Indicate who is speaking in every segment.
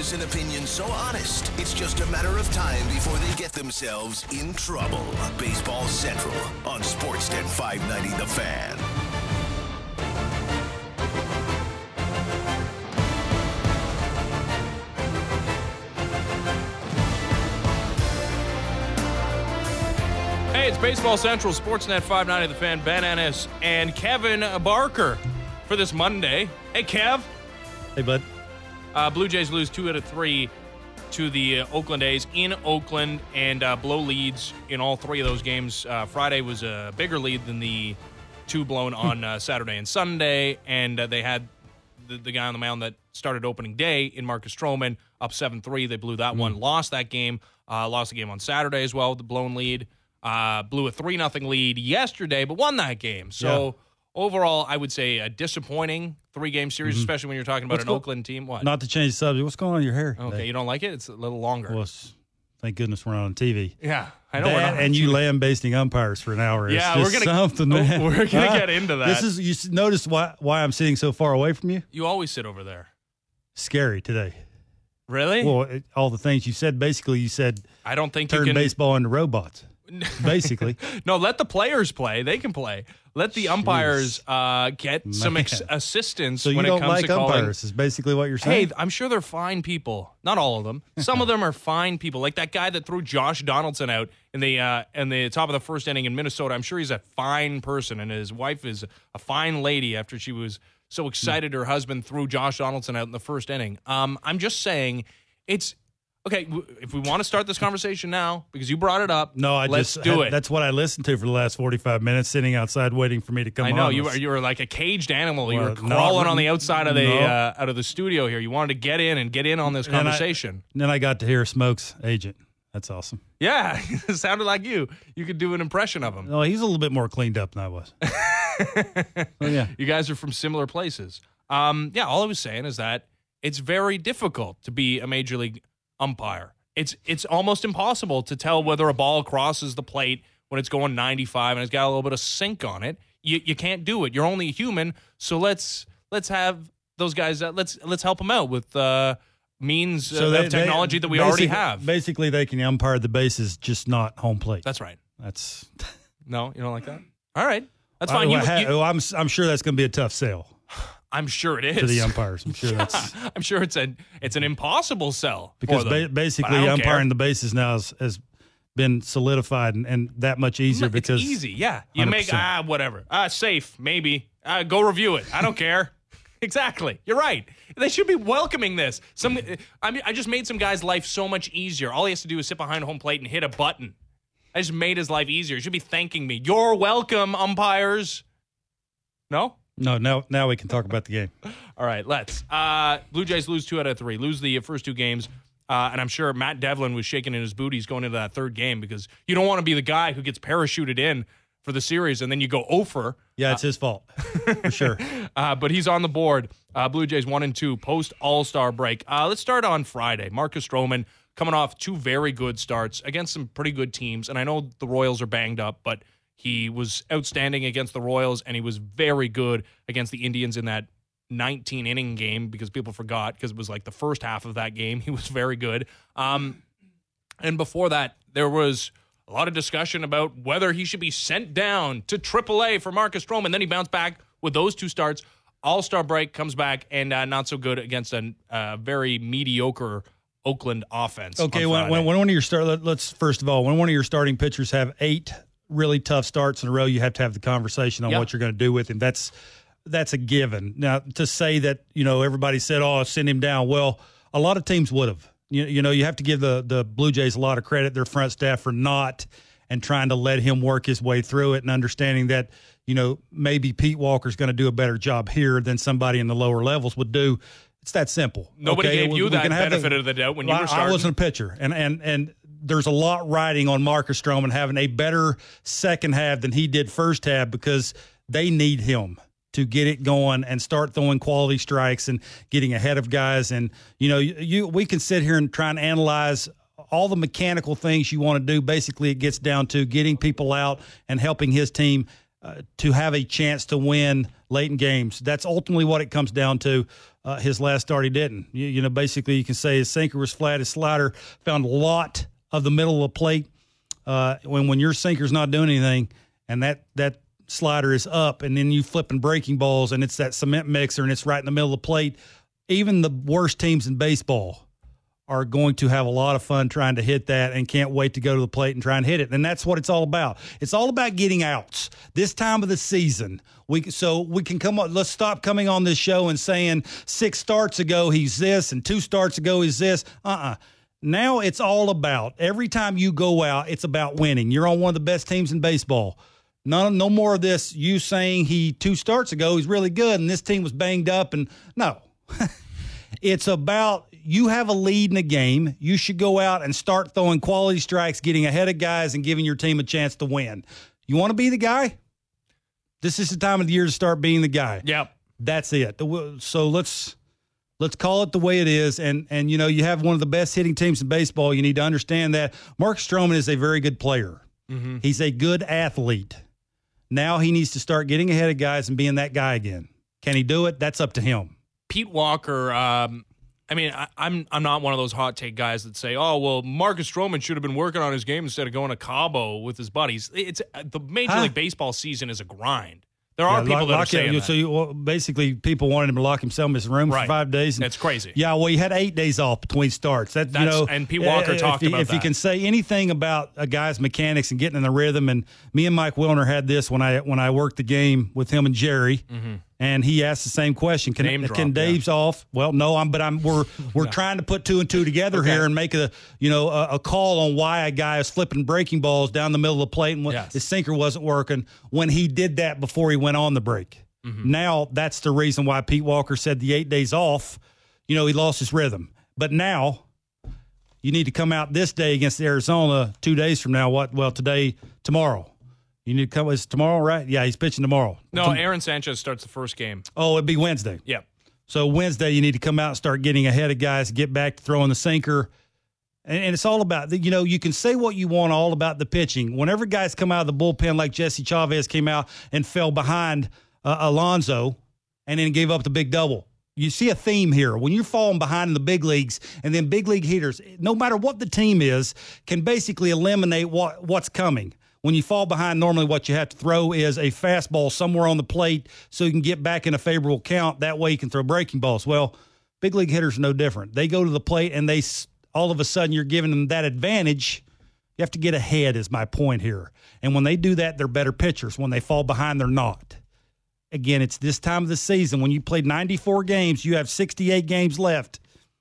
Speaker 1: analysis and opinion so honest, it's just a matter of time before they get themselves in trouble. Baseball Central on Sportsnet 590 The Fan.
Speaker 2: Hey, it's Baseball Central, Sportsnet 590 The Fan, Ben Ennis and Kevin Barker for this Monday. Hey, Kev.
Speaker 3: Hey, bud.
Speaker 2: Blue Jays lose 2 out of 3 to the Oakland A's in Oakland and blow leads in all 3 of those games. Friday was a bigger lead than the 2 blown on Saturday and Sunday, and they had the guy on the mound that started opening day in Marcus Stroman up 7-3. They blew that one, lost that game, lost the game on Saturday as well with the blown lead. Blew a 3-0 lead yesterday, but won that game. So overall, I would say a disappointing 3-game series, especially when you're talking about Oakland team. What?
Speaker 3: Not to change the subject. What's going on with your hair?
Speaker 2: Okay,
Speaker 3: today?
Speaker 2: you don't like it? It's a little longer.
Speaker 3: Well, thank goodness we're not on TV.
Speaker 2: Yeah, I know.
Speaker 3: And you lambasting umpires for an hour.
Speaker 2: Yeah,
Speaker 3: it's just something, man.
Speaker 2: We're gonna get into that.
Speaker 3: You notice why I'm sitting so far away from you?
Speaker 2: You always sit over there.
Speaker 3: Scary today.
Speaker 2: Really?
Speaker 3: Well, all the things you said. Basically, you said
Speaker 2: I don't think
Speaker 3: turn
Speaker 2: you can
Speaker 3: baseball into robots. Basically.
Speaker 2: No, let the players play. They can play. Let the umpires get some assistance
Speaker 3: so
Speaker 2: when it comes to calling.
Speaker 3: So you don't like umpires is basically what you're saying?
Speaker 2: Hey, I'm sure they're fine people. Not all of them. Some of them are fine people. Like that guy that threw Josh Donaldson out in the top of the first inning in Minnesota. I'm sure he's a fine person, and his wife is a fine lady after she was so excited her husband threw Josh Donaldson out in the first inning. I'm just saying it's... Okay, if we want to start this conversation now, because you brought it up, let's do it.
Speaker 3: That's what I listened to for the last 45 minutes, sitting outside waiting for me to come on.
Speaker 2: I know, you were like a caged animal. You were crawling on the outside of out of the studio here. You wanted to get in on this conversation.
Speaker 3: And then I got to hear Smoke's agent. That's awesome.
Speaker 2: Yeah, it sounded like you. You could do an impression of him.
Speaker 3: No, he's a little bit more cleaned up than I was. Yeah.
Speaker 2: You guys are from similar places. All I was saying is that it's very difficult to be a major league umpire. It's almost impossible to tell whether a ball crosses the plate when it's going 95 and it's got a little bit of sink on it. You can't do it. You're only a human. So let's have those guys. Let's help them out with means of technology that we already have.
Speaker 3: Basically, they can umpire the bases, just not home plate.
Speaker 2: That's right.
Speaker 3: That's
Speaker 2: no, you don't like that. All right, that's fine.
Speaker 3: I'm sure that's going to be a tough sale.
Speaker 2: I'm sure it is
Speaker 3: to the umpires. I'm sure
Speaker 2: I'm sure it's an impossible sell
Speaker 3: because basically umpiring the bases now has been solidified and that much easier because
Speaker 2: it's easy. Yeah, you
Speaker 3: 100%.
Speaker 2: make whatever safe maybe go review it. I don't care. Exactly. You're right. They should be welcoming this. I just made some guy's life so much easier. All he has to do is sit behind home plate and hit a button. I just made his life easier. He should be thanking me. You're welcome, umpires. No.
Speaker 3: No, now we can talk about the game.
Speaker 2: All right, let's. Blue Jays lose 2 out of 3. Lose the first 2 games. And I'm sure Matt Devlin was shaking in his booties going into that third game because you don't want to be the guy who gets parachuted in for the series and then you go over.
Speaker 3: Yeah, it's his fault, for sure.
Speaker 2: But he's on the board. Blue Jays 1-2 post All-Star break. Let's start on Friday. Marcus Stroman coming off 2 very good starts against some pretty good teams. And I know the Royals are banged up, but he was outstanding against the Royals, and he was very good against the Indians in that 19-inning game because people forgot because it was like the first half of that game. He was very good. And before that, there was a lot of discussion about whether he should be sent down to AAA for Marcus Stroman. Then he bounced back with those 2 starts. All-Star break, comes back, and not so good against a very mediocre Oakland offense.
Speaker 3: Okay, when one of your let's first of all, when one of your starting pitchers have 8 really tough starts in a row, you have to have the conversation on what you're going to do with him. That's a given. Now, to say that, everybody said, send him down. Well, a lot of teams would have. You have to give the Blue Jays a lot of credit, their front staff, for not and trying to let him work his way through it and understanding that, maybe Pete Walker's going to do a better job here than somebody in the lower levels would do. It's that simple.
Speaker 2: Nobody gave you that benefit of the doubt when you were starting.
Speaker 3: I wasn't a pitcher, and there's a lot riding on Marcus Stroman having a better second half than he did first half because they need him to get it going and start throwing quality strikes and getting ahead of guys. And, we can sit here and try and analyze all the mechanical things you want to do. Basically, it gets down to getting people out and helping his team to have a chance to win late in games. That's ultimately what it comes down to. His last start, he didn't. You know, basically, you can say his sinker was flat. His slider found a lot of the middle of the plate. When your sinker's not doing anything, and that slider is up, and then you flipping breaking balls, and it's that cement mixer, and it's right in the middle of the plate. Even the worst teams in baseball are going to have a lot of fun trying to hit that and can't wait to go to the plate and try and hit it. And that's what it's all about. It's all about getting outs. This time of the season, we can come up. Let's stop coming on this show and saying 6 starts ago he's this and 2 starts ago he's this. Now it's all about, every time you go out, it's about winning. You're on one of the best teams in baseball. No more of this, you saying 2 starts ago he's really good and this team was banged up. And no. It's about, you have a lead in a game. You should go out and start throwing quality strikes, getting ahead of guys, and giving your team a chance to win. You want to be the guy? This is the time of the year to start being the guy.
Speaker 2: Yep.
Speaker 3: That's it. So let's call it the way it is. And you know, you have one of the best hitting teams in baseball. You need to understand that. Marcus Stroman is a very good player. Mm-hmm. He's a good athlete. Now he needs to start getting ahead of guys and being that guy again. Can he do it? That's up to him.
Speaker 2: Pete Walker, I'm not one of those hot take guys that say, oh, well, Marcus Stroman should have been working on his game instead of going to Cabo with his buddies. It's the Major League Baseball season is a grind. There are people that are saying that.
Speaker 3: So basically, people wanted him to lock himself in his room for 5 days.
Speaker 2: That's crazy.
Speaker 3: Yeah, well, he had 8 days off between starts.
Speaker 2: And Pete Walker talked about that.
Speaker 3: If you can say anything about a guy's mechanics and getting in the rhythm, and me and Mike Wilner had this when I worked the game with him and Jerry, and he asked the same question: Can Dave's off? Well, no, we're trying to put 2 and 2 together here and make a call on why a guy is flipping breaking balls down the middle of the plate and his sinker wasn't working when he did that before he went on the break. Mm-hmm. Now that's the reason why Pete Walker said the 8 days off. You know, he lost his rhythm. But now you need to come out this day against Arizona 2 days from now. Tomorrow. You need to come. It's tomorrow, right? Yeah, he's pitching tomorrow.
Speaker 2: No, Aaron Sanchez starts the first game.
Speaker 3: Oh, it'd be Wednesday.
Speaker 2: Yeah.
Speaker 3: So Wednesday, you need to come out and start getting ahead of guys, get back to throwing the sinker. And it's all about, you can say what you want all about the pitching. Whenever guys come out of the bullpen like Jesse Chavez came out and fell behind Alonso and then gave up the big double. You see a theme here. When you're falling behind in the big leagues, and then big league hitters, no matter what the team is, can basically eliminate what's coming. When you fall behind, normally what you have to throw is a fastball somewhere on the plate so you can get back in a favorable count. That way you can throw breaking balls. Well, big league hitters are no different. They go to the plate, and all of a sudden you're giving them that advantage. You have to get ahead is my point here. And when they do that, they're better pitchers. When they fall behind, they're not. Again, it's this time of the season. When you played 94 games, you have 68 games left.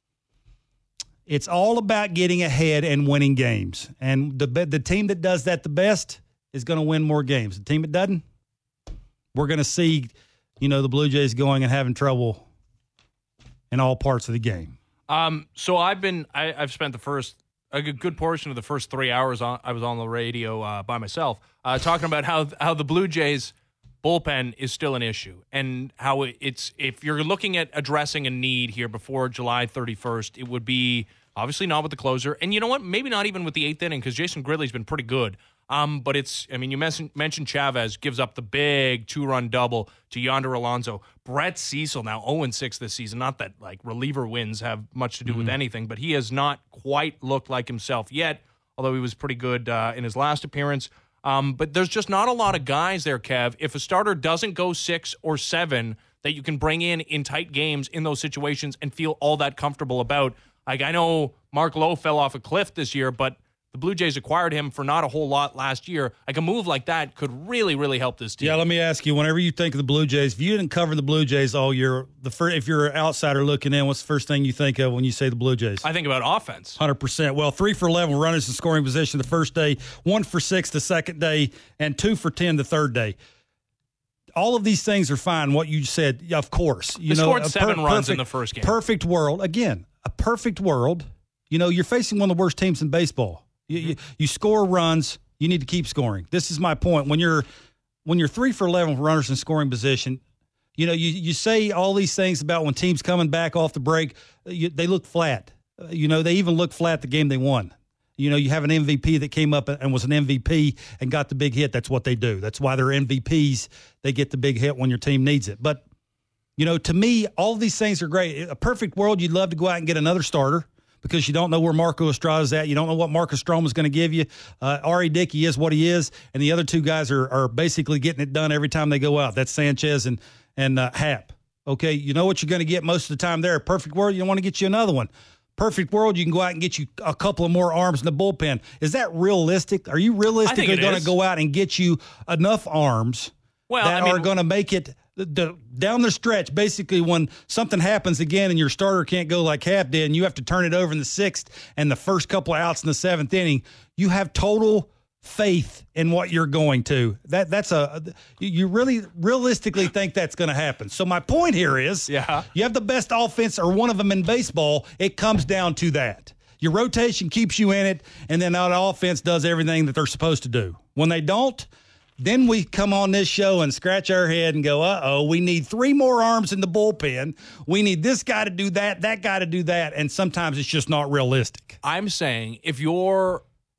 Speaker 3: It's all about getting ahead and winning games. And the team that does that the best is going to win more games. The team that doesn't, we're going to see, the Blue Jays going and having trouble in all parts of the game.
Speaker 2: So I've spent a good portion of the first 3 hours I was on the radio by myself talking about how the Blue Jays bullpen is still an issue, and how if you're looking at addressing a need here before July 31st, it would be obviously not with the closer, and you know what, maybe not even with the 8th inning, because Jason Gridley's been pretty good. But you mentioned Chavez gives up the big 2-run double to Yonder Alonso. Brett Cecil now 0-6 this season. Not that reliever wins have much to do with anything, but he has not quite looked like himself yet, although he was pretty good in his last appearance. But there's just not a lot of guys there, Kev. If a starter doesn't go 6 or 7 that you can bring in tight games in those situations and feel all that comfortable about. I know Mark Lowe fell off a cliff this year, but the Blue Jays acquired him for not a whole lot last year. A move like that could really, really help this team.
Speaker 3: Yeah, let me ask you, whenever you think of the Blue Jays, if you didn't cover the Blue Jays all year, if you're an outsider looking in, what's the first thing you think of when you say the Blue Jays?
Speaker 2: I think about offense.
Speaker 3: 100%. Well, 3 for 11 runners in scoring position the first day, 1 for 6 the second day, and 2 for 10 the third day. All of these things are fine. What you said, of course.
Speaker 2: They scored 7 runs in the first game.
Speaker 3: Perfect world. Again, a perfect world. You're facing one of the worst teams in baseball. You score runs, you need to keep scoring. This is my point. When you're 3 for 11 runners in scoring position, you say all these things about when teams coming back off the break, they look flat. They even look flat the game they won. You have an MVP that came up and was an MVP and got the big hit. That's what they do. That's why they're MVPs. They get the big hit when your team needs it. But To me, all of these things are great. A perfect world, you'd love to go out and get another starter because you don't know where Marco Estrada's at. You don't know what Marcus Stroman's going to give you. R.A. Dickey is what he is, and the other two guys are basically getting it done every time they go out. That's Sanchez and Happ. Okay, you know what you're going to get most of the time there. Perfect world, you want to get you another one. Perfect world, you can go out and get you a couple of more arms in the bullpen. Is that realistic? Are you realistically going to go out and get you enough arms are going to make it down the stretch, basically when something happens again and your starter can't go like Happ did and you have to turn it over in the 6th and the first couple of outs in the 7th inning, you have total faith in what you're going to. You really realistically think that's going to happen. So my point here is you have the best offense or one of them in baseball. It comes down to that. Your rotation keeps you in it, and then that offense does everything that they're supposed to do. When they don't, then we come on this show and scratch our head and go, we need 3 more arms in the bullpen. We need this guy to do that guy to do that, and sometimes it's just not realistic.
Speaker 2: I'm saying if you're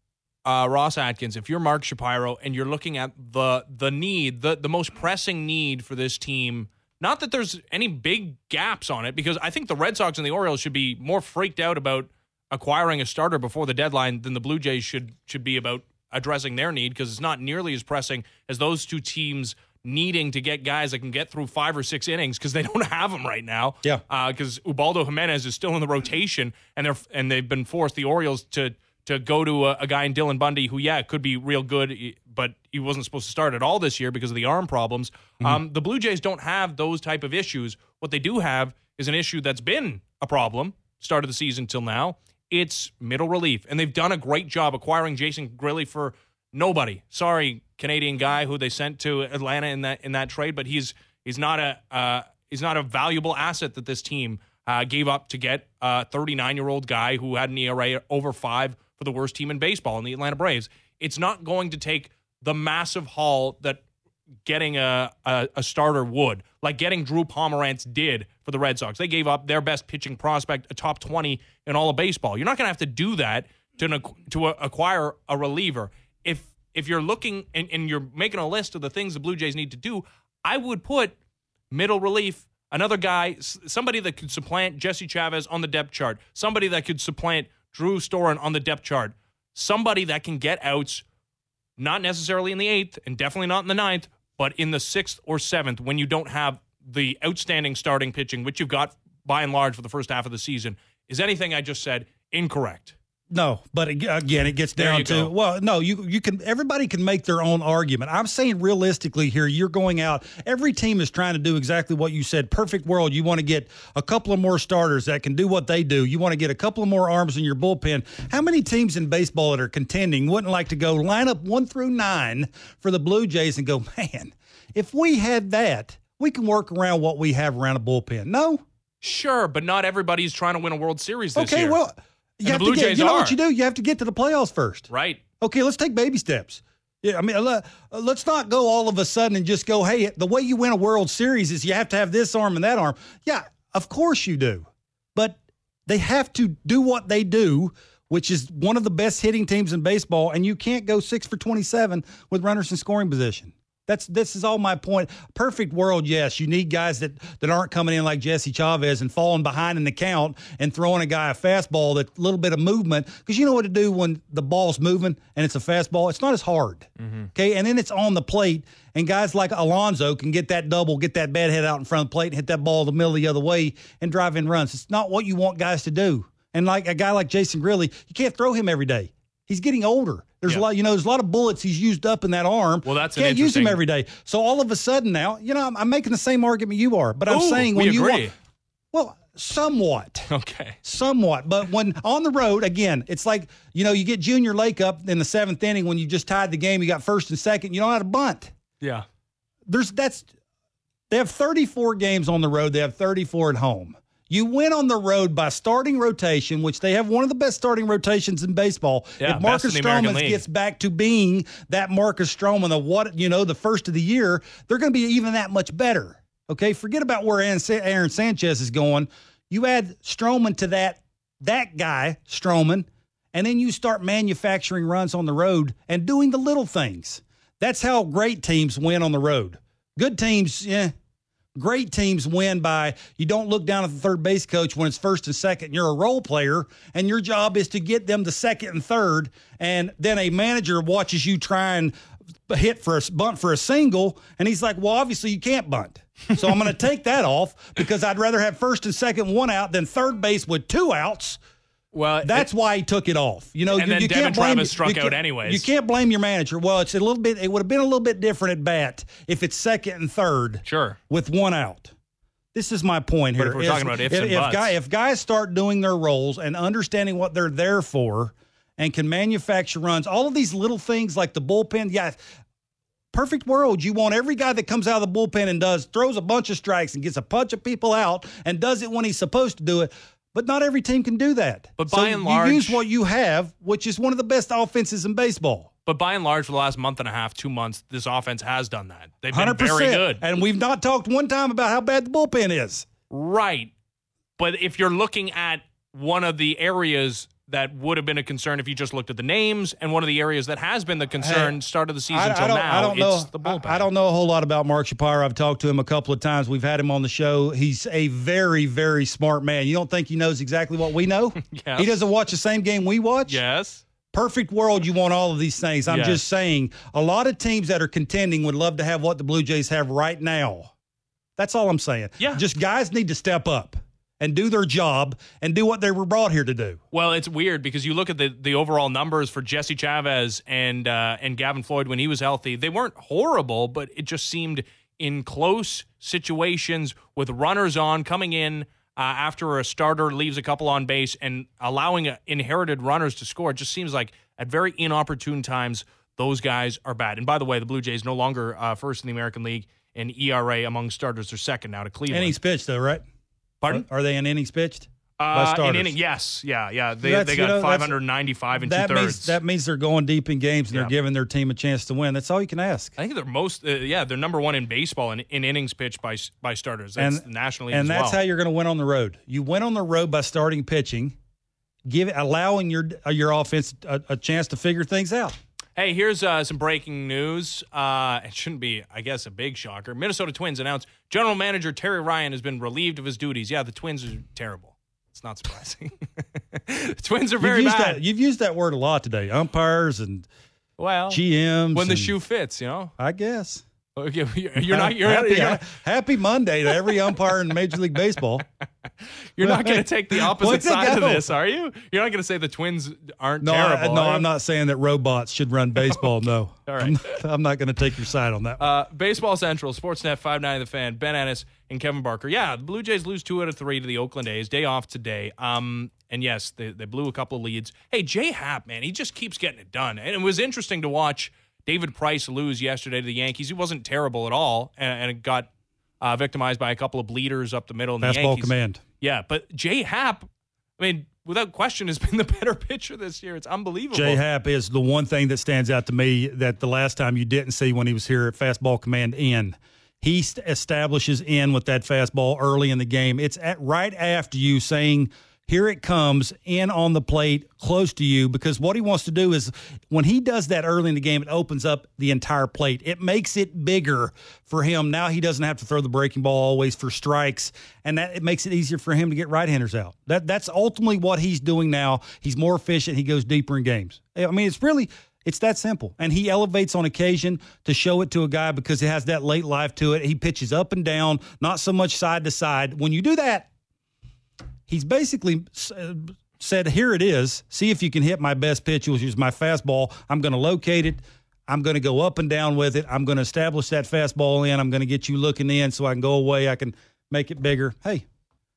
Speaker 2: Ross Atkins, if you're Mark Shapiro and you're looking at the need, the most pressing need for this team, not that there's any big gaps on it, because I think the Red Sox and the Orioles should be more freaked out about acquiring a starter before the deadline than the Blue Jays should be about addressing their need, because it's not nearly as pressing as those two teams needing to get guys that can get through 5 or 6 innings, because they don't have them right now.
Speaker 3: Yeah.
Speaker 2: Because Ubaldo Jimenez is still in the rotation, and they've been forced, the Orioles, to go to a guy in Dylan Bundy who, could be real good, but he wasn't supposed to start at all this year because of the arm problems. Mm-hmm. The Blue Jays don't have those type of issues. What they do have is an issue that's been a problem start of the season till now. It's middle relief, and they've done a great job acquiring Jason Grilli for nobody. Sorry, Canadian guy who they sent to Atlanta in that trade, but he's not a valuable asset that this team gave up to get a 39-year-old guy who had an ERA over 5 for the worst team in baseball in the Atlanta Braves. It's not going to take the massive haul that getting a starter would, like getting Drew Pomerantz did for the Red Sox. They gave up their best pitching prospect, a top 20 in all of baseball. You're not going to have to do that to acquire a reliever. If you're looking and you're making a list of the things the Blue Jays need to do, I would put middle relief, another guy, somebody that could supplant Jesse Chavez on the depth chart, somebody that could supplant Drew Storen on the depth chart, somebody that can get outs, not necessarily in the 8th and definitely not in the 9th, but in the 6th or 7th when you don't have the outstanding starting pitching, which you've got by and large for the first half of the season. Is anything I just said incorrect?
Speaker 3: No, but again, it gets down to, well, no, you can, everybody can make their own argument. I'm saying realistically here, you're going out, every team is trying to do exactly what you said. Perfect world, you want to get a couple of more starters that can do what they do. You want to get a couple of more arms in your bullpen. How many teams in baseball that are contending wouldn't like to go line up 1 through 9 for the Blue Jays and go, man, if we had that, we can work around what we have around a bullpen? No?
Speaker 2: Sure, but not everybody's trying to win a World Series this year.
Speaker 3: Okay, well, you have to get, you know what you do? You have to get to the playoffs first.
Speaker 2: Right.
Speaker 3: Okay, let's take baby steps. Yeah, I mean, let's not go all of a sudden and just go, hey, the way you win a World Series is you have to have this arm and that arm. Yeah, of course you do. But they have to do what they do, which is one of the best hitting teams in baseball, and you can't go 6 for 27 with runners in scoring position. This is all my point. Perfect world, yes. You need guys that aren't coming in like Jesse Chavez and falling behind in the count and throwing a guy a fastball, that little bit of movement. Because you know what to do when the ball's moving and it's a fastball? It's not as hard. Mm-hmm. Okay, and then it's on the plate, and guys like Alonso can get that double, get that bad head out in front of the plate and hit that ball the middle the other way and drive in runs. It's not what you want guys to do. And like a guy like Jason Grilli, you can't throw him every day. He's getting older. There's a lot, there's a lot of bullets he's used up in that arm.
Speaker 2: Well, that's
Speaker 3: can't use him every day. So all of a sudden now, I'm making the same argument you are, but I'm saying when you want, well, somewhat.
Speaker 2: Okay.
Speaker 3: Somewhat. But when on the road, again, it's like, you get Junior Lake up in the 7th inning when you just tied the game, you got first and second, you don't know how to bunt.
Speaker 2: Yeah.
Speaker 3: They have 34 games on the road, they have 34 at home. You win on the road by starting rotation, which they have one of the best starting rotations in baseball.
Speaker 2: Yeah,
Speaker 3: if Marcus Stroman gets back to being that Marcus Stroman of the first of the year, they're going to be even that much better. Okay, forget about where Aaron Sanchez is going. You add Stroman to that guy, Stroman, and then you start manufacturing runs on the road and doing the little things. That's how great teams win on the road. Good teams, Great teams win by you don't look down at the third base coach when it's first and second. You're a role player, and your job is to get them to second and third, and then a manager watches you try and bunt for a single, and he's like, well, obviously you can't bunt. So I'm going to take that off because I'd rather have first and second one out than third base with 2 outs.
Speaker 2: Well,
Speaker 3: that's why he took it off. You know,
Speaker 2: and then
Speaker 3: you
Speaker 2: Devin
Speaker 3: can't blame,
Speaker 2: Travis struck out anyways.
Speaker 3: You can't blame your manager. Well, it's a little bit. It would have been a little bit different at bat if it's second and third.
Speaker 2: Sure.
Speaker 3: With 1 out. This is my point here.
Speaker 2: But if we're talking about ifs and buts.
Speaker 3: If guys start doing their roles and understanding what they're there for, and can manufacture runs, all of these little things like the bullpen. Yeah. Perfect world. You want every guy that comes out of the bullpen and throws a bunch of strikes and gets a bunch of people out and does it when he's supposed to do it. But not every team can do that.
Speaker 2: But by and large,
Speaker 3: you use what you have, which is one of the best offenses in baseball.
Speaker 2: But by and large, for the last month and a half, 2 months, this offense has done that. They've been
Speaker 3: 100%,
Speaker 2: very good.
Speaker 3: And we've not talked one time about how bad the bullpen is.
Speaker 2: Right. But if you're looking at one of the areas that would have been a concern if you just looked at the names, and one of the areas that has been the concern start of the season until now, it's the bullpen.
Speaker 3: I don't know a whole lot about Mark Shapiro. I've talked to him a couple of times. We've had him on the show. He's a very, very smart man. You don't think he knows exactly what we know?
Speaker 2: Yes.
Speaker 3: He doesn't watch the same game we watch?
Speaker 2: Yes.
Speaker 3: Perfect world, you want all of these things. I'm just saying, a lot of teams that are contending would love to have what the Blue Jays have right now. That's all I'm saying.
Speaker 2: Yeah.
Speaker 3: Just guys need to step up and do their job and do what they were brought here to do.
Speaker 2: Well, it's weird because you look at the overall numbers for Jesse Chavez and Gavin Floyd when he was healthy. They weren't horrible, but it just seemed in close situations with runners on coming in after a starter leaves a couple on base and allowing inherited runners to score. It just seems like at very inopportune times those guys are bad. And by the way, the Blue Jays no longer first in the American League in ERA among starters. They're second now to Cleveland.
Speaker 3: Innings pitched, though, right?
Speaker 2: Pardon?
Speaker 3: Are they in innings pitched? By starters?
Speaker 2: Yes. Yeah. They got 595 and two-thirds.
Speaker 3: That means they're going deep in games and they're giving their team a chance to win. That's all you can ask.
Speaker 2: I think they're they're number one in baseball in innings pitched by starters. That's nationally as well.
Speaker 3: And that's how you're going to win on the road. You win on the road by starting pitching, allowing your offense a chance to figure things out.
Speaker 2: Hey, here's some breaking news. It shouldn't be, I guess, a big shocker. Minnesota Twins announced General Manager Terry Ryan has been relieved of his duties. Yeah, the Twins are terrible. It's not surprising. The Twins are very bad.
Speaker 3: You've used that word a lot today. Umpires and GMs.
Speaker 2: When the shoe fits, you know?
Speaker 3: I guess.
Speaker 2: You're not.
Speaker 3: Happy Monday to every umpire in Major League Baseball.
Speaker 2: You're not going to take the opposite side of this, are you? You're not going to say the Twins aren't terrible.
Speaker 3: No, I'm not saying that robots should run baseball. No.
Speaker 2: All right.
Speaker 3: I'm not going to take your side on that.
Speaker 2: Baseball Central, Sportsnet 590 The Fan, Ben Ennis and Kevin Barker. Yeah, the Blue Jays lose 2 out of 3 to the Oakland A's. Day off today. And yes, they blew a couple of leads. Hey, Jay Happ, man, he just keeps getting it done. And it was interesting to watch David Price lose yesterday to the Yankees. He wasn't terrible at all, and it got victimized by a couple of bleeders up the middle.
Speaker 3: Fastball command.
Speaker 2: Yeah, but Jay Happ, I mean, without question, has been the better pitcher this year. It's unbelievable.
Speaker 3: Jay Happ is the one thing that stands out to me that the last time you didn't see when he was here at fastball command in. He establishes in with that fastball early in the game. It's right after you saying, here it comes, in on the plate, close to you, because what he wants to do is when he does that early in the game, it opens up the entire plate. It makes it bigger for him. Now he doesn't have to throw the breaking ball always for strikes, and it makes it easier for him to get right-handers out. That's ultimately what he's doing now. He's more efficient. He goes deeper in games. I mean, it's that simple. And he elevates on occasion to show it to a guy because it has that late life to it. He pitches up and down, not so much side to side. When you do that, he's basically said, here it is. See if you can hit my best pitch, which is my fastball. I'm going to locate it. I'm going to go up and down with it. I'm going to establish that fastball in. I'm going to get you looking in so I can go away. I can make it bigger. Hey,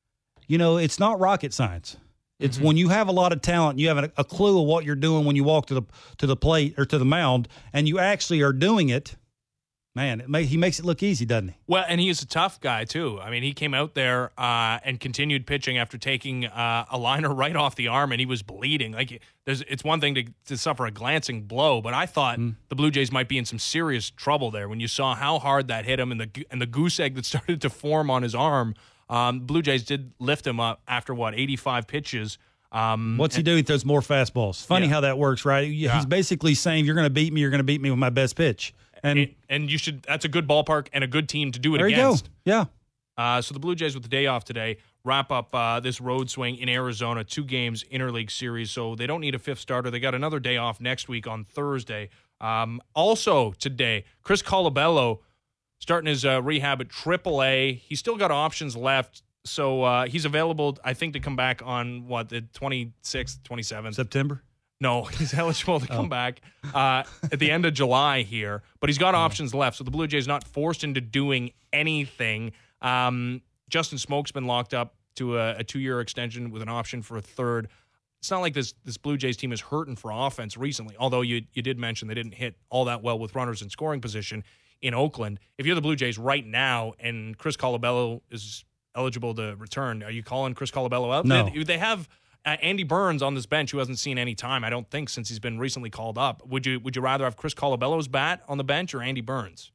Speaker 3: it's not rocket science. It's when you have a lot of talent, you have a clue of what you're doing when you walk to the plate or to the mound, and you actually are doing it. Man, he makes it look easy, doesn't he?
Speaker 2: Well, and he's a tough guy, too. I mean, he came out there and continued pitching after taking a liner right off the arm, and he was bleeding. It's one thing to suffer a glancing blow, but I thought the Blue Jays might be in some serious trouble there when you saw how hard that hit him and the goose egg that started to form on his arm. Blue Jays did lift him up after, 85 pitches.
Speaker 3: What's he do? He throws more fastballs. Funny how that works, right? He's basically saying, you're going to beat me with my best pitch. And
Speaker 2: you should. That's a good ballpark and a good team to do it
Speaker 3: against.
Speaker 2: There you go. So the Blue Jays with the day off today wrap up this road swing in Arizona, 2 games interleague series. So they don't need a 5th starter. They got another day off next week on Thursday. Also today, Chris Colabello starting his rehab at AAA. He's still got options left. So he's available, I think, to come back on, the 26th, 27th?
Speaker 3: September?
Speaker 2: No, he's eligible to come back at the end of July here. But he's got options left. So the Blue Jays not forced into doing anything. Justin Smoke's been locked up to a 2-year extension with an option for a 3rd. It's not like this Blue Jays team is hurting for offense recently, although you did mention they didn't hit all that well with runners in scoring position in Oakland. If you're the Blue Jays right now and Chris Colabello is eligible to return, are you calling Chris Colabello out?
Speaker 3: No.
Speaker 2: They have Andy Burns on this bench, who hasn't seen any time, I don't think, since he's been recently called up. Would you rather have Chris Colabello's bat on the bench or Andy Burns?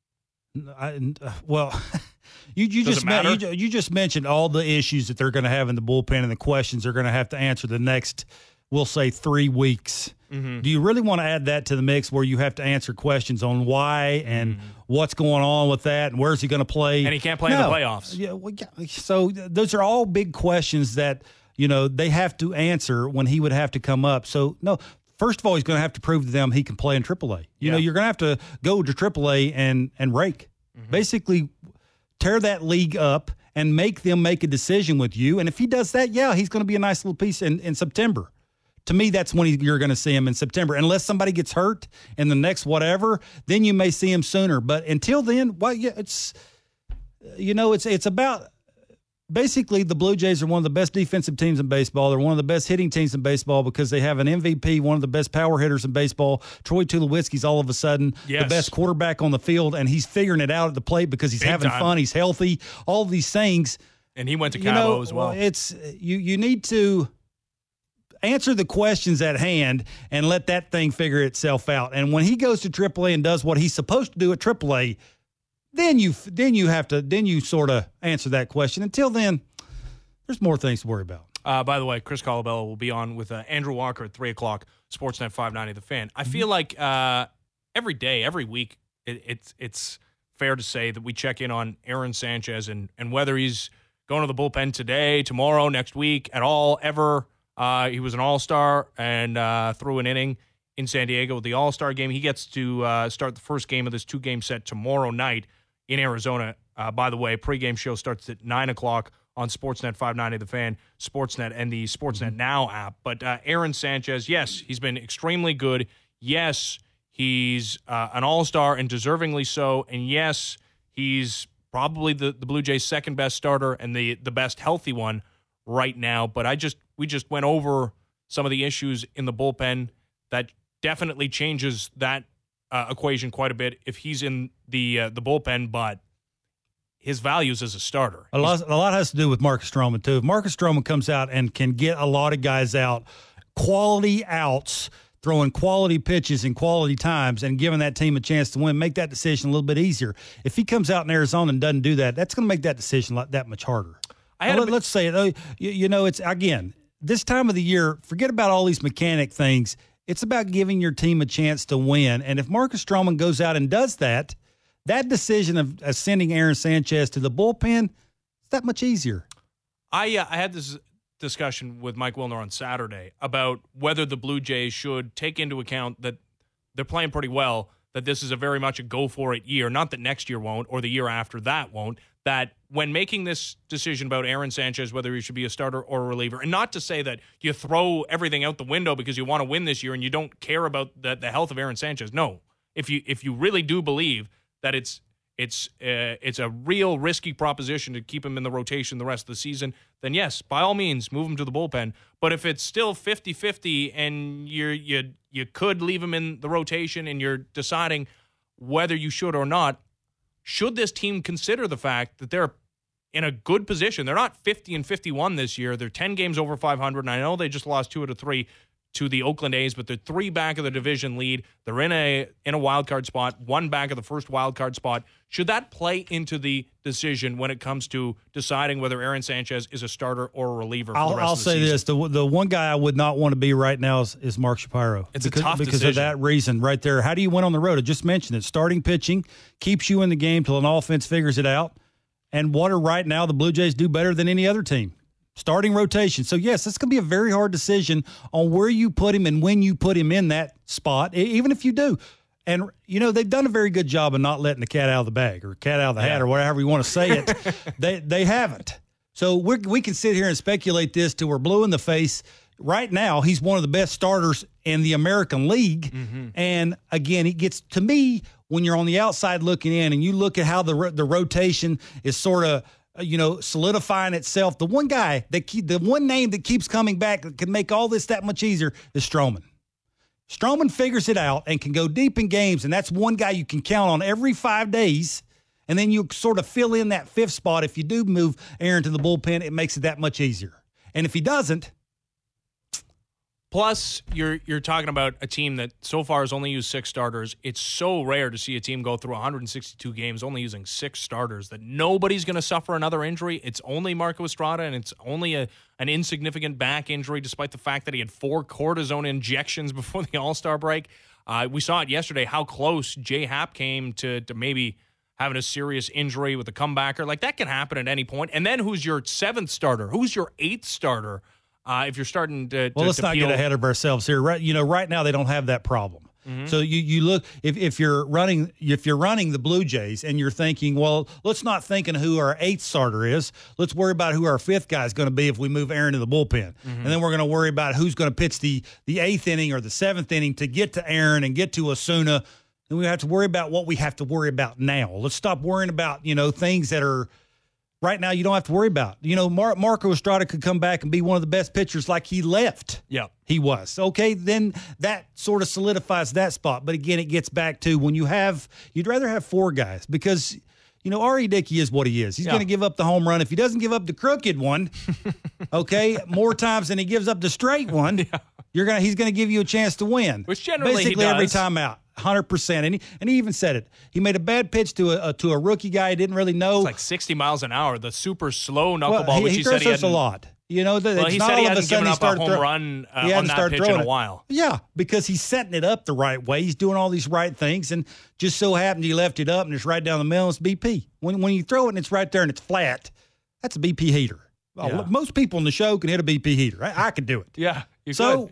Speaker 3: Well, you just mentioned all the issues that they're going to have in the bullpen and the questions they're going to have to answer the next, we'll say, 3 weeks. Mm-hmm. Do you really want to add that to the mix where you have to answer questions on why and what's going on with that and where's he going to play?
Speaker 2: And he can't play in the playoffs.
Speaker 3: Yeah, so those are all big questions that, they have to answer when he would have to come up. So, no, first of all, he's going to have to prove to them he can play in AAA. You're going to have to go to AAA and rake. Mm-hmm. Basically, tear that league up and make them make a decision with you. And if he does that, he's going to be a nice little piece in September. To me, that's when you're going to see him in September. Unless somebody gets hurt in the next whatever, then you may see him sooner. But until then, it's about basically the Blue Jays are one of the best defensive teams in baseball. They're one of the best hitting teams in baseball because they have an MVP, one of the best power hitters in baseball. Troy Tulowitzki's all of a sudden the best quarterback on the field, and he's figuring it out at the plate because he's having fun, he's healthy, all of these things.
Speaker 2: And he went to Cabo as well.
Speaker 3: It's you need to answer the questions at hand and let that thing figure itself out. And when he goes to AAA and does what he's supposed to do at AAA, then you sort of answer that question. Until then, there's more things to worry about.
Speaker 2: By the way, Chris Colabello will be on with Andrew Walker at 3 o'clock, Sportsnet 590 The Fan. I feel like every day, every week, it's fair to say that we check in on Aaron Sanchez and whether he's going to the bullpen today, tomorrow, next week, at all, ever. He was an all-star and threw an inning in San Diego with the all-star game. He gets to start the first game of this 2-game set tomorrow night in Arizona. By the way, pregame show starts at 9 o'clock on Sportsnet 590 The Fan, Sportsnet, and the Sportsnet Now app. But Aaron Sanchez, yes, he's been extremely good. Yes, he's an all-star and deservingly so. And yes, he's probably the Blue Jays' second-best starter and the best healthy one right now. But we just went over some of the issues in the bullpen that definitely changes that equation quite a bit if he's in the bullpen, but his values as a starter. A
Speaker 3: lot has to do with Marcus Stroman, too. If Marcus Stroman comes out and can get a lot of guys out, quality outs, throwing quality pitches in quality times and giving that team a chance to win, make that decision a little bit easier. If he comes out in Arizona and doesn't do that, that's going to make that decision that much harder. Let's say it. It's, again, this time of the year, forget about all these mechanic things. It's about giving your team a chance to win. And if Marcus Stroman goes out and does that, that decision of sending Aaron Sanchez to the bullpen, it's that much easier.
Speaker 2: I had this discussion with Mike Wilner on Saturday about whether the Blue Jays should take into account that they're playing pretty well, that this is a very much a go-for-it year, not that next year won't or the year after that won't, that when making this decision about Aaron Sanchez, whether he should be a starter or a reliever, and not to say that you throw everything out the window because you want to win this year and you don't care about the health of Aaron Sanchez. No, if you really do believe that it's a real risky proposition to keep him in the rotation the rest of the season, then yes, by all means, move him to the bullpen. But if it's still 50-50 and you could leave him in the rotation and you're deciding whether you should or not, should this team consider the fact that they're in a good position? They're not 50-51 this year. They're 10 games over 500, and I know they just lost 2 out of 3 to the Oakland A's, but they're 3 back of the division lead. They're in a wild card spot, 1 back of the first wild card spot. Should that play into the decision when it comes to deciding whether Aaron Sanchez is a starter or a reliever for the rest of the season?
Speaker 3: I'll say this. The one guy I would not want to be right now is Mark Shapiro.
Speaker 2: It's a tough
Speaker 3: because
Speaker 2: decision.
Speaker 3: Of that reason right there. How do you win on the road? I just mentioned it. Starting pitching keeps you in the game till an offense figures it out. And what are right now the Blue Jays do better than any other team? Starting rotation. So, yes, it's going to be a very hard decision on where you put him and when you put him in that spot, even if you do. And, they've done a very good job of not letting the cat out of the bag or cat out of the hat or whatever you want to say it. They haven't. So we can sit here and speculate this till we're blue in the face. Right now, he's one of the best starters in the American League. Mm-hmm. And, again, it gets to me when you're on the outside looking in and you look at how the rotation is sort of, solidifying itself. The one guy, the one name that keeps coming back that can make all this that much easier is Stroman. Stroman figures it out and can go deep in games, and that's one guy you can count on every 5 days. And then you sort of fill in that fifth spot. If you do move Aaron to the bullpen, it makes it that much easier. And if he doesn't,
Speaker 2: plus, you're talking about a team that so far has only used 6 starters. It's so rare to see a team go through 162 games only using 6 starters that nobody's going to suffer another injury. It's only Marco Estrada, and it's only an insignificant back injury, despite the fact that he had 4 cortisone injections before the All-Star break. We saw it yesterday, how close Jay Happ came to maybe having a serious injury with a comebacker. Like, that can happen at any point. And then who's your 7th starter? Who's your 8th starter? If you're starting to
Speaker 3: let's not get ahead of ourselves here. Right now they don't have that problem. Mm-hmm. So you look if you're running the Blue Jays and you're thinking, well, let's not thinking who our 8th starter is. Let's worry about who our 5th guy is going to be if we move Aaron to the bullpen, and then we're going to worry about who's going to pitch the 8th inning or the 7th inning to get to Aaron and get to Osuna. Then we have to worry about what we have to worry about now. Let's stop worrying about things that are. Right now, you don't have to worry about. Marco Estrada could come back and be one of the best pitchers like he left.
Speaker 2: Yeah.
Speaker 3: He was. Okay, then that sort of solidifies that spot. But again, it gets back to when you'd rather have 4 guys because, R.E. Dickey is what he is. He's going to give up the home run. If he doesn't give up the crooked one, okay, more times than he gives up the straight one, he's going to give you a chance to win.
Speaker 2: Which generally
Speaker 3: basically
Speaker 2: he does.
Speaker 3: Every time out. 100%, and he even said it. He made a bad pitch to a rookie guy he didn't really know.
Speaker 2: It's like 60 miles an hour, the super slow knuckleball, which he said he hadn't.
Speaker 3: A lot.
Speaker 2: He said he hadn't given up a home run on that pitch in a while.
Speaker 3: Yeah, because he's setting it up the right way. He's doing all these right things, and just so happened he left it up, and it's right down the middle. It's BP. When you throw it and it's right there and it's flat, that's a BP heater. Yeah. Most people in the show can hit a BP heater. I can do it.
Speaker 2: Yeah, you
Speaker 3: could.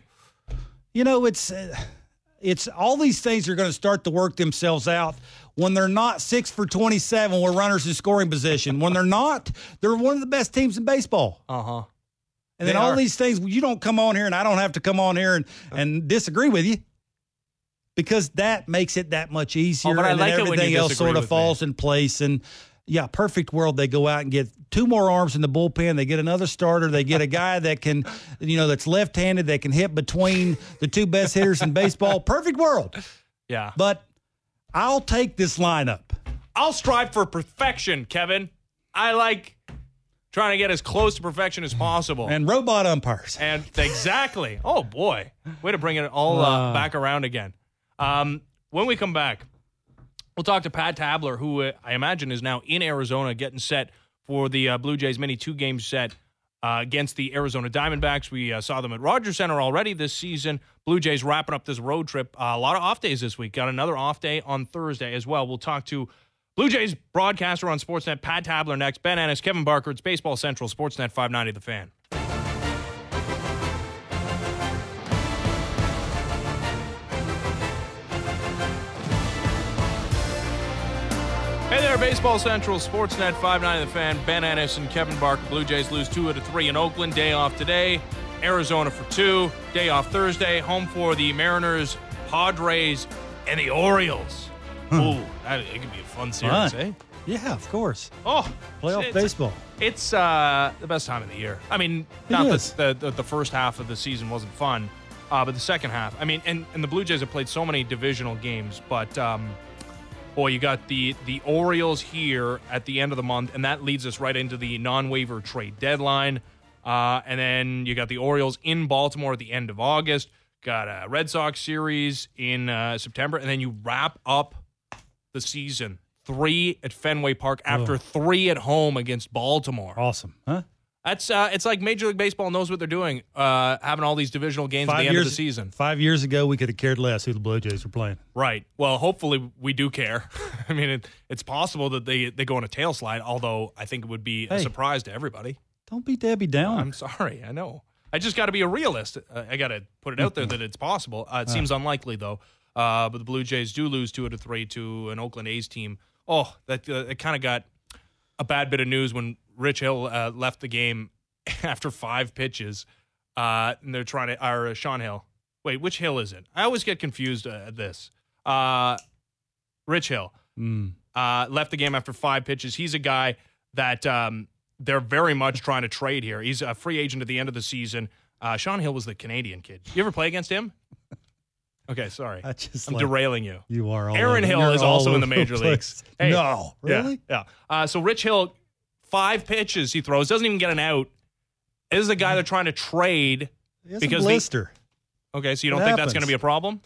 Speaker 3: It's all these things are going to start to work themselves out when they're not 6 for 27 with runners in scoring position. When they're not, they're one of the best teams in baseball.
Speaker 2: Uh-huh.
Speaker 3: And then all these things, you don't come on here and I don't have to come on here and disagree with you because that makes it that much easier.
Speaker 2: But I like
Speaker 3: then everything else sort of falls in place. And, yeah, perfect world. They go out and get 2 more arms in the bullpen. They get another starter. They get a guy that can, that's left-handed, that can hit between the 2 best hitters in baseball. Perfect world.
Speaker 2: Yeah.
Speaker 3: But I'll take this lineup.
Speaker 2: I'll strive for perfection, Kevin. I like trying to get as close to perfection as possible.
Speaker 3: And robot umpires.
Speaker 2: And exactly. Oh, boy. Way to bring it all back around again. When we come back, we'll talk to Pat Tabler, who I imagine is now in Arizona getting set for the Blue Jays mini 2-game set against the Arizona Diamondbacks. We saw them at Rogers Center already this season. Blue Jays wrapping up this road trip. A lot of off days this week. Got another off day on Thursday as well. We'll talk to Blue Jays broadcaster on Sportsnet, Pat Tabler, next. Ben Ennis, Kevin Barker. It's Baseball Central, Sportsnet 590 The Fan. Hey there, Baseball Central, Sportsnet 590 The Fan. Ben Ennis and Kevin Barker. Blue Jays lose 2 out of 3 in Oakland. Day off today. Arizona for 2. Day off Thursday. Home for the Mariners, Padres, and the Orioles. Ooh, it could be a fun series, eh?
Speaker 3: Yeah, of course.
Speaker 2: Oh,
Speaker 3: playoff baseball.
Speaker 2: It's the best time of the year. I mean, not that the first half of the season wasn't fun, but the second half. I mean, and the Blue Jays have played so many divisional games, but boy, you got the Orioles here at the end of the month, and that leads us right into the non-waiver trade deadline. And then you got the Orioles in Baltimore at the end of August. Got a Red Sox series in September, and then you wrap up the season 3 at Fenway Park after 3 at home against Baltimore.
Speaker 3: Awesome, huh?
Speaker 2: That's it's like Major League Baseball knows what they're doing, having all these divisional games at the end of the season.
Speaker 3: 5 years ago, we could have cared less who the Blue Jays were playing.
Speaker 2: Right. Well, hopefully we do care. I mean, it's possible that they go on a tail slide, although I think it would be a surprise to everybody.
Speaker 3: Don't be Debbie Downer.
Speaker 2: I'm sorry. I know. I just got to be a realist. I got to put it out there that it's possible. It seems unlikely, though. But the Blue Jays do lose 2-3 to an Oakland A's team. Oh, that it kind of got a bad bit of news when Rich Hill left the game after 5 pitches. And they're trying to, or Sean Hill. Wait, which Hill is it? I always get confused at this. Rich Hill left the game after 5 pitches. He's a guy that they're very much trying to trade here. He's a free agent at the end of the season. Sean Hill was the Canadian kid. You ever play against him? Okay, sorry. I'm derailing you.
Speaker 3: You are all
Speaker 2: Aaron Hill is also in the major leagues.
Speaker 3: Hey, no, really?
Speaker 2: Yeah. So Rich Hill, 5 pitches he throws, doesn't even get an out. This is a guy they're trying to trade.
Speaker 3: He has a blister.
Speaker 2: Okay, so you don't think that's going to be a problem?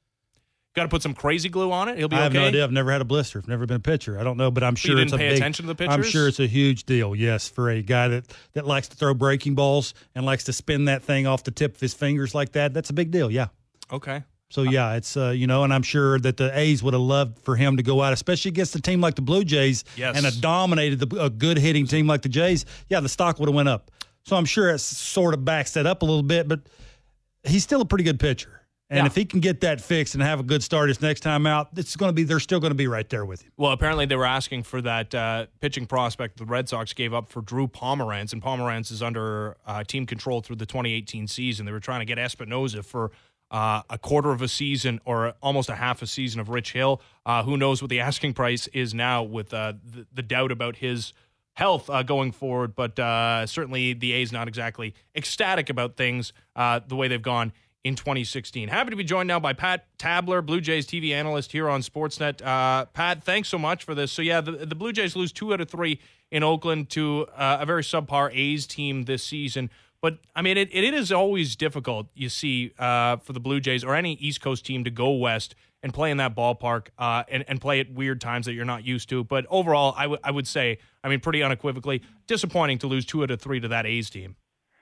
Speaker 2: Got to put some crazy glue on it. He'll be okay.
Speaker 3: I have no idea. I've never had a blister. I've never been a pitcher. I don't know, but I'm sure it's a big.
Speaker 2: You didn't pay attention to the pitchers?
Speaker 3: I'm sure it's a huge deal. Yes, for a guy that likes to throw breaking balls and likes to spin that thing off the tip of his fingers like that. That's a big deal. Yeah.
Speaker 2: Okay.
Speaker 3: So yeah, it's and I'm sure that the A's would have loved for him to go out, especially against a team like the Blue Jays, and dominated a good hitting team like the Jays. Yeah, the stock would have went up. So I'm sure it sort of backs that up a little bit, but he's still a pretty good pitcher. And if he can get that fixed and have a good start his next time out, they're still going to be right there with him.
Speaker 2: Well, apparently they were asking for that pitching prospect the Red Sox gave up for Drew Pomeranz, and Pomeranz is under team control through the 2018 season. They were trying to get Espinoza for a quarter of a season or almost a half a season of Rich Hill. Who knows what the asking price is now with the doubt about his health going forward, but certainly the A's not exactly ecstatic about things the way they've gone in 2016. Happy to be joined now by Pat Tabler, Blue Jays TV analyst here on Sportsnet. Pat, thanks so much for this. So, yeah, the Blue Jays lose 2 out of 3 in Oakland to a very subpar A's team this season. But, I mean, it is always difficult, you see, for the Blue Jays or any East Coast team to go west and play in that ballpark and play at weird times that you're not used to. But overall, I would say, I mean, pretty unequivocally, disappointing to lose 2 out of 3 to that A's team.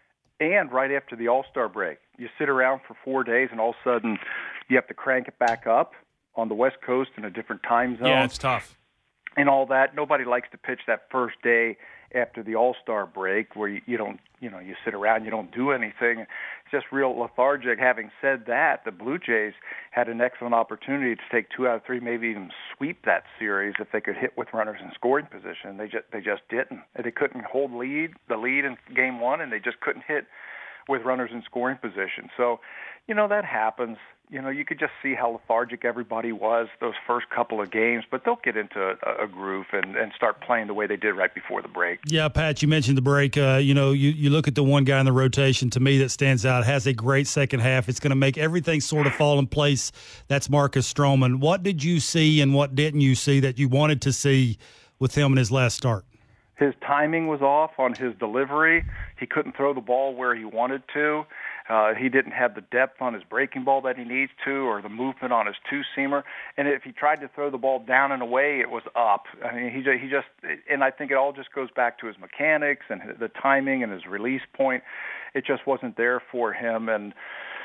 Speaker 4: And right after the All-Star break, you sit around for 4 days, and all of a sudden you have to crank it back up on the West Coast in a different time zone.
Speaker 2: Yeah, it's tough.
Speaker 4: And all that. Nobody likes to pitch that first day after the All-Star break where you don't, you sit around, you don't do anything. It's just real lethargic. Having said that, the Blue Jays had an excellent opportunity to take 2 out of 3, maybe even sweep that series if they could hit with runners in scoring position. They just didn't. They couldn't hold the lead in Game 1, and they just couldn't hit with runners in scoring position. So, that happens. You could just see how lethargic everybody was those first couple of games, but they'll get into a groove and start playing the way they did right before the break.
Speaker 3: Yeah, Pat, you mentioned the break. You look at the one guy in the rotation, to me, that stands out, has a great second half. It's going to make everything sort of fall in place. That's Marcus Stroman. What did you see and what didn't you see that you wanted to see with him in his last start?
Speaker 4: His timing was off on his delivery. He couldn't throw the ball where he wanted to. He didn't have the depth on his breaking ball that he needs to, or the movement on his two-seamer. And if he tried to throw the ball down and away, it was up. I mean, he just, and I think it all just goes back to his mechanics and the timing and his release point. It just wasn't there for him. And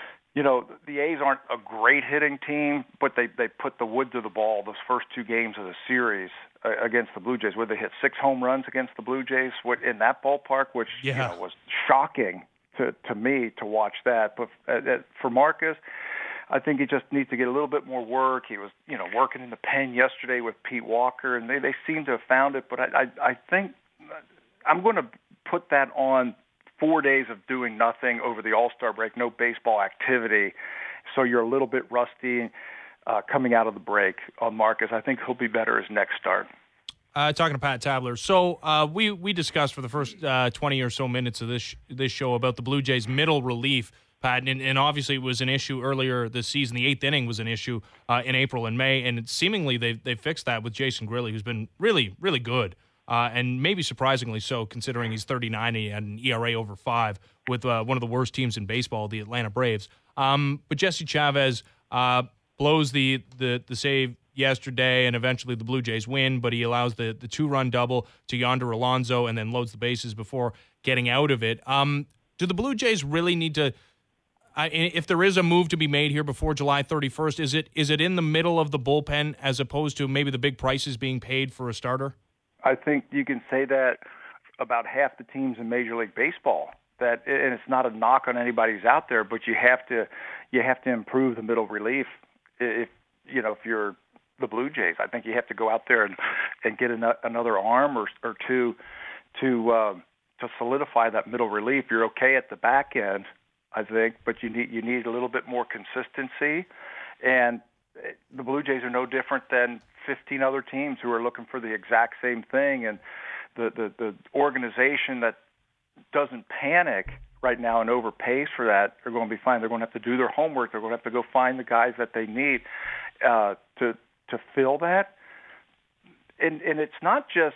Speaker 4: the A's aren't a great hitting team, but they put the wood to the ball those first 2 games of the series against the Blue Jays, where they hit 6 home runs against the Blue Jays in that ballpark, which was shocking to me to watch that. But for Marcus, I think he just needs to get a little bit more work. He was, working in the pen yesterday with Pete Walker, and they seem to have found it. But I think I'm going to put that on 4 days of doing nothing over the All-Star break, no baseball activity, so you're a little bit rusty coming out of the break on Marcus. I think he'll be better his next start.
Speaker 2: Talking to Pat Tabler. So we discussed for the first 20 or so minutes of this show about the Blue Jays' middle relief, Pat, and obviously it was an issue earlier this season. The 8th inning was an issue in April and May, and seemingly they fixed that with Jason Grilli, who's been really, really good. And maybe surprisingly so, considering he's 39 and he had an ERA over 5 with one of the worst teams in baseball, the Atlanta Braves. But Jesse Chavez blows the save yesterday, and eventually the Blue Jays win, but he allows the 2-run double to Yonder Alonso and then loads the bases before getting out of it. Do the Blue Jays really need to, if there is a move to be made here before July 31st, is it in the middle of the bullpen as opposed to maybe the big prices being paid for a starter?
Speaker 4: I think you can say that about half the teams in Major League Baseball. And it's not a knock on anybody who's out there, but you have to improve the middle relief. If you're the Blue Jays, I think you have to go out there and get another arm or two to solidify that middle relief. You're okay at the back end, I think, but you need a little bit more consistency. And the Blue Jays are no different than 15 other teams who are looking for the exact same thing. And the organization that doesn't panic right now and overpays for that are going to be fine. They're going to have to do their homework. They're going to have to go find the guys that they need to fill that. And it's not just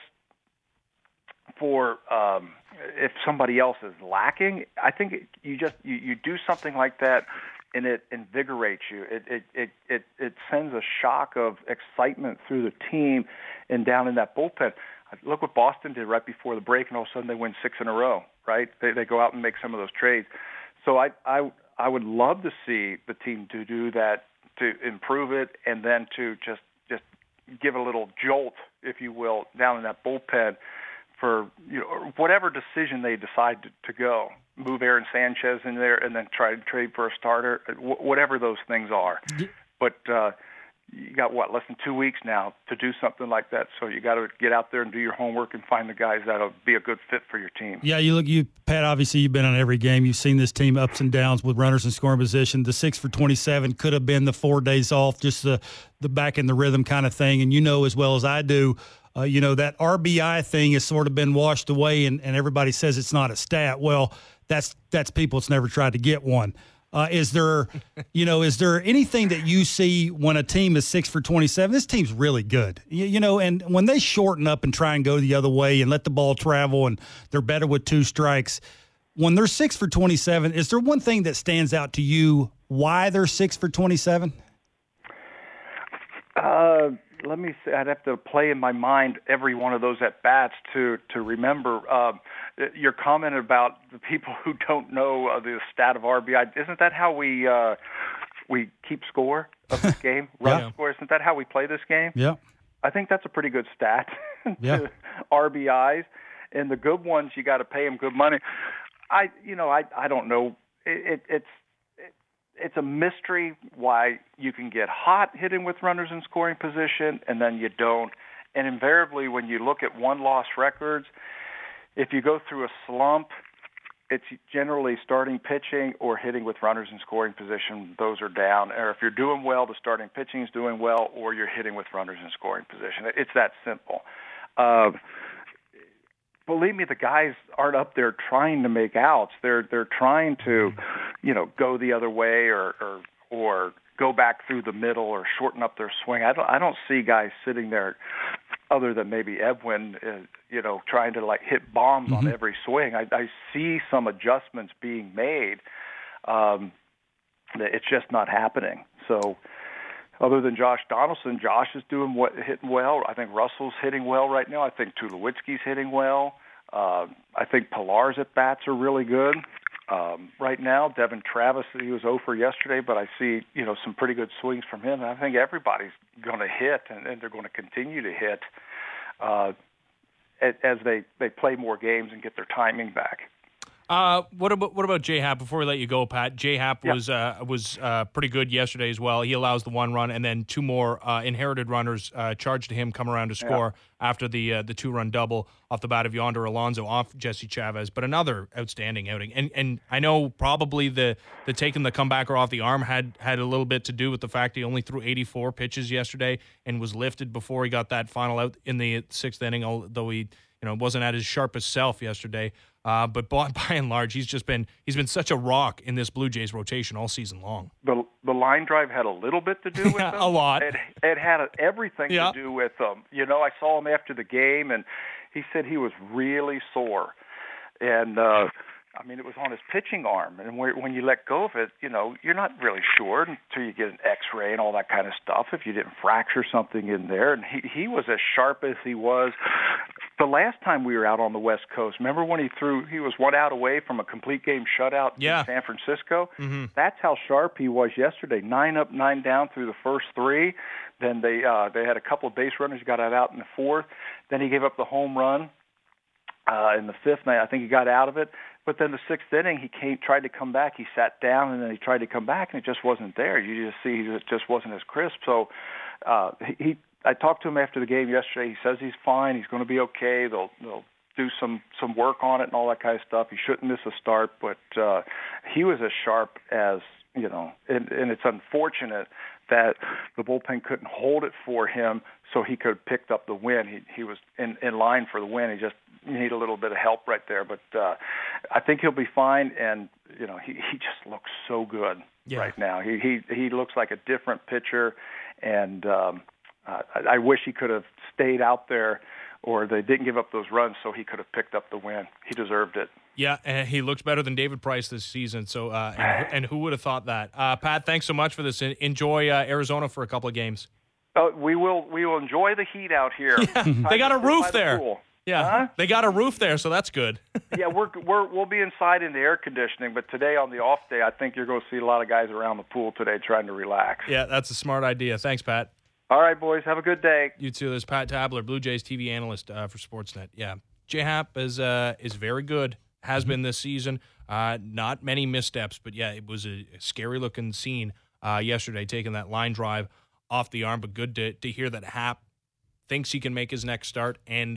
Speaker 4: for if somebody else is lacking. I think you do something like that, and it invigorates you. It sends a shock of excitement through the team and down in that bullpen. Look what Boston did right before the break, and all of a sudden they win 6 in a row. Right? They go out and make some of those trades. So I would love to see the team to do that, to improve it, and then to just give a little jolt, if you will, down in that bullpen for whatever decision they decide to go. Move Aaron Sanchez in there and then try to trade for a starter, whatever those things are. But you got less than 2 weeks now to do something like that. So you got to get out there and do your homework and find the guys that'll be a good fit for your team.
Speaker 3: Yeah, Pat, obviously you've been on every game. You've seen this team ups and downs with runners in scoring position. The 6 for 27 could have been the 4 days off, just the back in the rhythm kind of thing. And as well as I do, that RBI thing has sort of been washed away, and everybody says it's not a stat. Well, that's people that's never tried to get one. Is there anything that you see when a team is 6 for 27? This team's really good, and when they shorten up and try and go the other way and let the ball travel, and they're better with 2 strikes. When they're 6 for 27, is there one thing that stands out to you why they're 6 for 27?
Speaker 4: Let me say, I'd have to play in my mind every one of those at bats to remember. Your comment about the people who don't know the stat of RBI, isn't that how we keep score of this game? Run score, isn't that how we play this game?
Speaker 3: Yeah.
Speaker 4: I think that's a pretty good stat.
Speaker 3: Yeah.
Speaker 4: RBIs, and the good ones, you got to pay them good money. I don't know. It's a mystery why you can get hot hitting with runners in scoring position and then you don't. And invariably, when you look at one-loss records, if you go through a slump, it's generally starting pitching or hitting with runners in scoring position. Those are down. Or if you're doing well, the starting pitching is doing well, or you're hitting with runners in scoring position. It's that simple. Believe me, the guys aren't up there trying to make outs. They're trying to, go the other way or go back through the middle or shorten up their swing. I don't see guys sitting there, other than maybe Edwin, trying to hit bombs on every swing. I see some adjustments being made. It's just not happening. So, other than Josh Donaldson, Josh is hitting well. I think Russell's hitting well right now. I think Tulowitzki's hitting well. I think Pilar's at bats are really good right now. Devin Travis, he was 0 for yesterday, but I see some pretty good swings from him. And I think everybody's going to hit, and they're going to continue to hit as they play more games and get their timing back.
Speaker 2: What about J-Happ? Before we let you go, Pat, J-Happ was pretty good yesterday as well. He allows the 1 run, and then 2 more inherited runners charged to him come around to score after the 2-run double off the bat of Yonder Alonso off Jesse Chavez. But another outstanding outing. And I know probably the taking the comebacker off the arm had a little bit to do with the fact he only threw 84 pitches yesterday and was lifted before he got that final out in the 6th inning, although he wasn't at his sharpest self yesterday. But by and large, he's been such a rock in this Blue Jays rotation all season long.
Speaker 4: The line drive had a little bit to do with him.
Speaker 2: A lot.
Speaker 4: It had everything to do with him. I saw him after the game, and he said he was really sore. And, I mean, it was on his pitching arm, and when you let go of it, you're not really sure until you get an X-ray and all that kind of stuff if you didn't fracture something in there. And he was as sharp as he was the last time we were out on the West Coast. Remember when he was 1 out away from a complete game shutout in San Francisco? Mm-hmm. That's how sharp he was yesterday. 9 up, 9 down through the first 3. Then they had a couple of base runners, got out in the 4th. Then he gave up the home run in the 5th, and I think he got out of it. But then the 6th inning, he tried to come back. He sat down, and then he tried to come back, and it just wasn't there. You just see it just wasn't as crisp. So I talked to him after the game yesterday. He says he's fine. He's going to be okay. They'll do some work on it and all that kind of stuff. He shouldn't miss a start, but he was as sharp as, and it's unfortunate that the bullpen couldn't hold it for him so he could have picked up the win. He was in line for the win. He just need a little bit of help right there. But I think he'll be fine, and, he just looks so good right now. He looks like a different pitcher, and I wish he could have stayed out there, or they didn't give up those runs so he could have picked up the win. He deserved it.
Speaker 2: Yeah, and he looks better than David Price this season. So, and who would have thought that? Pat, thanks so much for this. Enjoy Arizona for a couple of games.
Speaker 4: We will enjoy the heat out here.
Speaker 2: Yeah, they got a roof there. Yeah, They got a roof there, so that's good.
Speaker 4: Yeah, we'll be inside in the air conditioning, but today on the off day, I think you're going to see a lot of guys around the pool today trying to relax.
Speaker 2: Yeah, that's a smart idea. Thanks, Pat.
Speaker 4: All right, boys. Have a good day.
Speaker 2: You too. There's Pat Tabler, Blue Jays TV analyst for Sportsnet. Yeah, J-Hap is very good. Has been this season. Not many missteps, but yeah, it was a scary-looking scene yesterday, taking that line drive off the arm. But good to hear that Hap thinks he can make his next start, and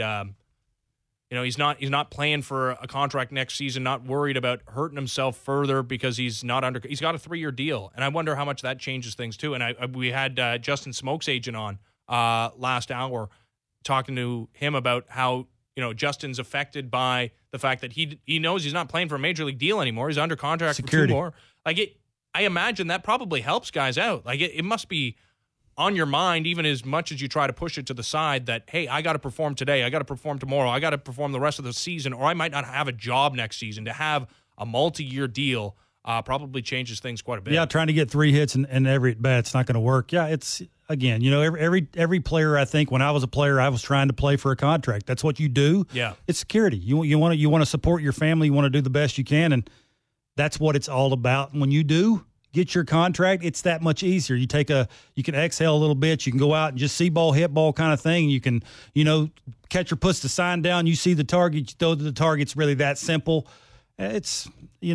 Speaker 2: he's not playing for a contract next season. Not worried about hurting himself further because he's got a 3-year deal, and I wonder how much that changes things too. And we had Justin Smoke's agent on last hour talking to him about how Justin's affected by the fact that he knows he's not playing for a major league deal anymore. He's under contract for 2 more. I imagine that probably helps guys out. It must be on your mind, even as much as you try to push it to the side, that, hey, I got to perform today, I got to perform tomorrow, I got to perform the rest of the season, or I might not have a job next season. To have a multi-year deal probably changes things quite a bit.
Speaker 3: Yeah, trying to get 3 hits and every at bat's not going to work. Yeah, it's, again, every player, I think, when I was a player, I was trying to play for a contract. That's what you do.
Speaker 2: Yeah.
Speaker 3: It's security. You want to support your family, you want to do the best you can, and that's what it's all about. And when you do get your contract, it's that much easier. You can exhale a little bit. You can go out and just see ball, hit ball kind of thing. You can, catcher puts the sign down. You see the target, you throw to the target. It's really that simple. It's,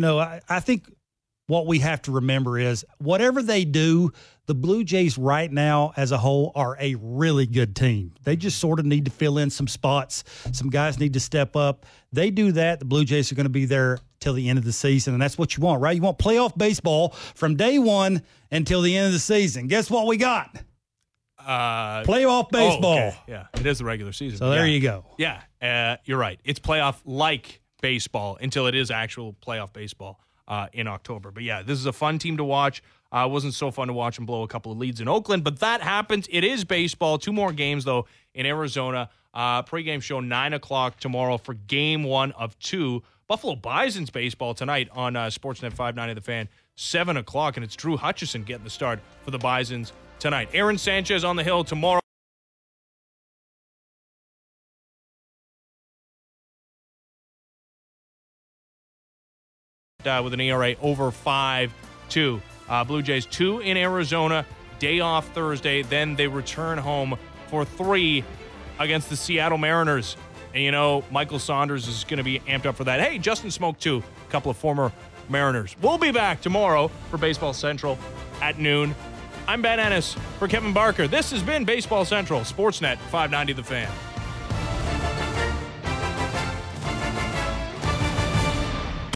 Speaker 3: I think what we have to remember is whatever they do, the Blue Jays right now as a whole are a really good team. They just sort of need to fill in some spots. Some guys need to step up. They do that, the Blue Jays are going to be there till the end of the season, and that's what you want, right? You want playoff baseball from day one until the end of the season. Guess what we got? Playoff baseball.
Speaker 2: Okay. Yeah, it is the regular season.
Speaker 3: So there you go.
Speaker 2: Yeah, you're right. It's playoff-like baseball until it is actual playoff baseball in October. But yeah, this is a fun team to watch. It wasn't so fun to watch them blow a couple of leads in Oakland, but that happens. It is baseball. 2 more games, though, in Arizona. Pre-game show 9 o'clock tomorrow for Game 1 of 2. Buffalo Bison's baseball tonight on Sportsnet 590 The Fan, 7 o'clock, and it's Drew Hutchison getting the start for the Bisons tonight. Aaron Sanchez on the hill tomorrow. With an ERA over 5.2. Blue Jays 2 in Arizona, day off Thursday. Then they return home for 3 against the Seattle Mariners. And, Michael Saunders is going to be amped up for that. Hey, Justin Smoke, too. A couple of former Mariners. We'll be back tomorrow for Baseball Central at noon. I'm Ben Ennis for Kevin Barker. This has been Baseball Central, Sportsnet 590 The Fan.